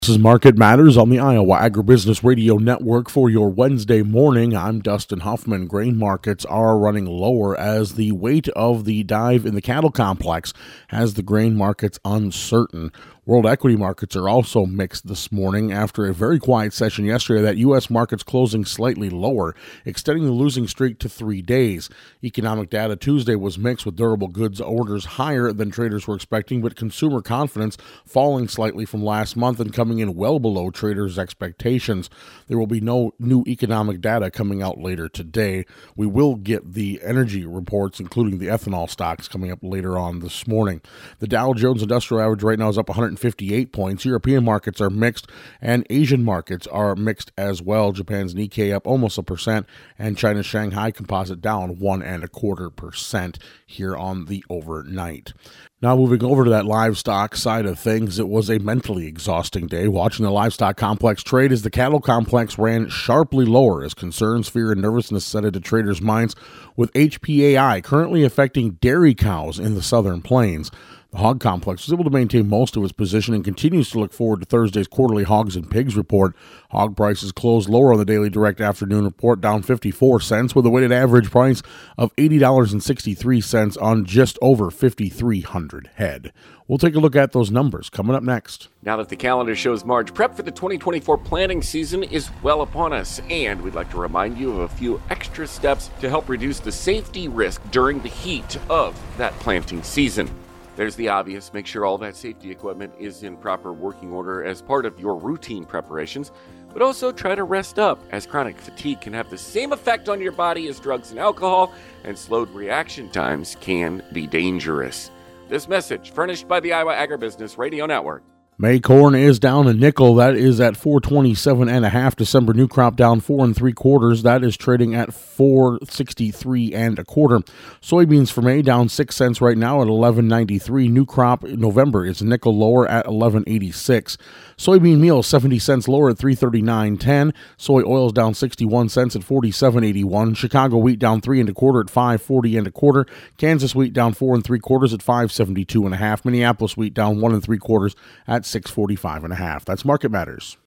This is Market Matters on the Iowa Agribusiness Radio Network for your Wednesday morning. I'm Dustin Huffman. Grain markets are running lower as the weight of the dive in the cattle complex has the grain markets uncertain. World equity markets are also mixed this morning after a very quiet session yesterday. That U.S. markets closing slightly lower, extending the losing streak to 3 days. Economic data Tuesday was mixed with durable goods orders higher than traders were expecting, but consumer confidence falling slightly from last month and coming in well below traders' expectations. There will be no new economic data coming out later today. We will get the energy reports, including the ethanol stocks, coming up later on this morning. The Dow Jones Industrial Average right now is up 158 points. European markets are mixed, and Asian markets are mixed as well. Japan's Nikkei up almost 1%, and China's Shanghai Composite down 1.25% here on the overnight. Now moving over to that livestock side of things, it was a mentally exhausting day watching the livestock complex trade as the cattle complex ran sharply lower as concerns, fear, and nervousness set into traders' minds, with HPAI currently affecting dairy cows in the southern plains. The hog complex was able to maintain most of its position and continues to look forward to Thursday's quarterly hogs and pigs report. Hog prices closed lower on the daily direct afternoon report, down 54 cents, with a weighted average price of $80.63 on just over 5,300 head. We'll take a look at those numbers coming up next. Now that the calendar shows March, prep for the 2024 planting season is well upon us, and we'd like to remind you of a few extra steps to help reduce the safety risk during the heat of that planting season. There's the obvious: make sure all that safety equipment is in proper working order as part of your routine preparations, but also try to rest up, as chronic fatigue can have the same effect on your body as drugs and alcohol, and slowed reaction times can be dangerous. This message furnished by the Iowa Agribusiness Radio Network. May corn is down a nickel. That is at $4.27.5. December new crop down 4 3/4. That is trading at $4.63 1/4. Soybeans for May down 6 cents right now at $11.93. New crop November is a nickel lower at $11.86. Soybean meal 70 cents lower at $3.39.10. Soy oils down 61 cents at $47.81. Chicago wheat down 3 1/4 at $5.40 1/4. Kansas wheat down 4 3/4 at $5.72 1/2. Minneapolis wheat down 1 3/4 at $6.45 1/2. That's Market Matters.